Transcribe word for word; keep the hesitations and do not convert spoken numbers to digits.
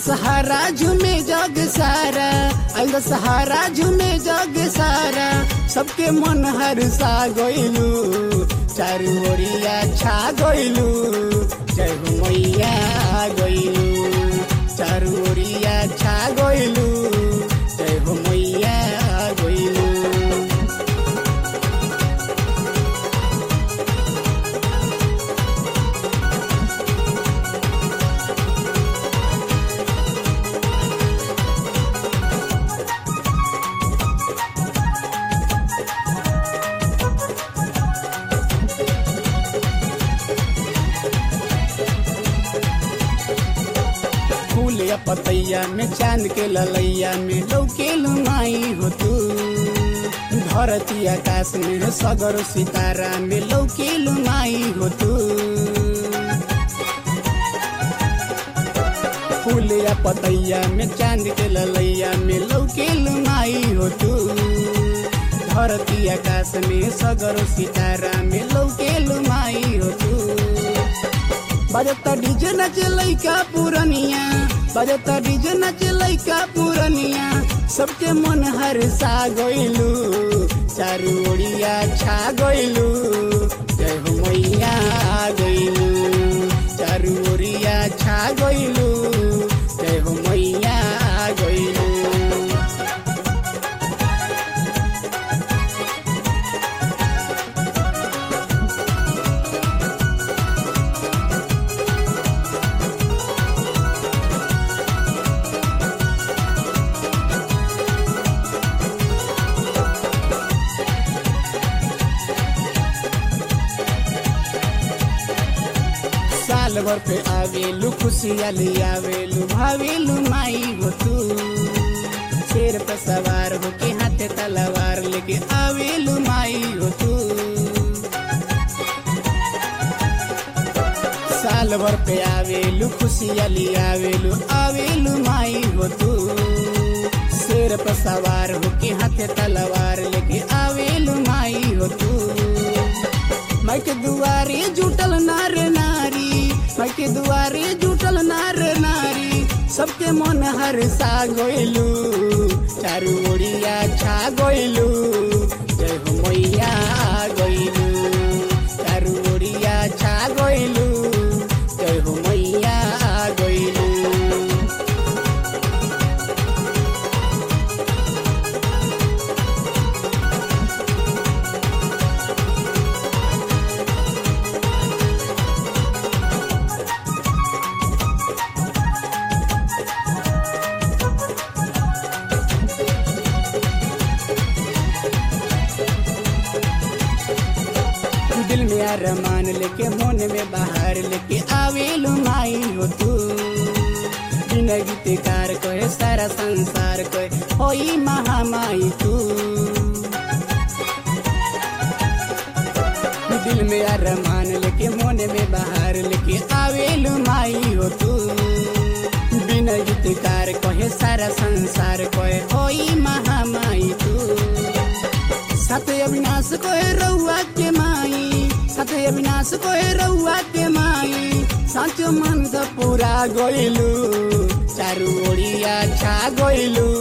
दशहरा झूमे जग सारा, आइल दशहरा झूमे जग सारा, सबके मन हर्षा गइलू, चारू ओरिया छा गइलू, जय हो मैया गइलू, चारू ओरिया छा गइलू, जय हो मैया गइलू। फूलिया पतैया में चांद के ललैया में लौके लुमाई हो तू, धरती आकाश में सगर सितारा में लौके लुमाई हो तू। फूलिया पतैया में चांद के ललैया में लौके लुमाई हो तू, धरती आकाश में सगर सितारा में लौके लुमाई हो तू। बजता डीजे नचे लइका पुरनिया, बजता डीजे नचे लइका पुरनिया, सबके मन हर्षा गइलू, चारू ओरिया छा गइलू, जय हो मैया गइलू, चारू ओरिया छा गइलू, जय हो मैया गइलू। साल भर पे आवेलू खुशियाली आवेलू, भावेलू माई हो तू, शेर पे सवार हो के हाथे तलवार लेके आवेलू माई हो तू। साल भर पे आवेलू खुशियाली आवेलू, आवेलू माई हो तू, शेर पे सवार हो के हाथे तलवार लेके आवेलू माई हो तू। माई के दुआरे जुटल नार नारी, माई के दुआरे जुटल नार नारी, सबके मन हर्षा गइलू, चारू ओरिया छा गइलू, जय हो मैया गइलू, चारू ओरिया छा गइलू, जय हो मैया गइलू। दिल में अरमान लेके मन में बाहर लेके आवेलू माई हो तू, बिना गीतकार कहे सारा संसार कहे होई महामाई तू। दिल में अरमान लेके मन में बाहर लेके आवेलू माई हो तू, बिना गीतकार कहे सारा संसार कहे होई महामाई तू। साथे अविनाश कोहे रउआ के माई, साथे अविनाश कोहे रउआ के माई, साचो मन सा पूरा गइलू, चारू ओरिया छा गइलू,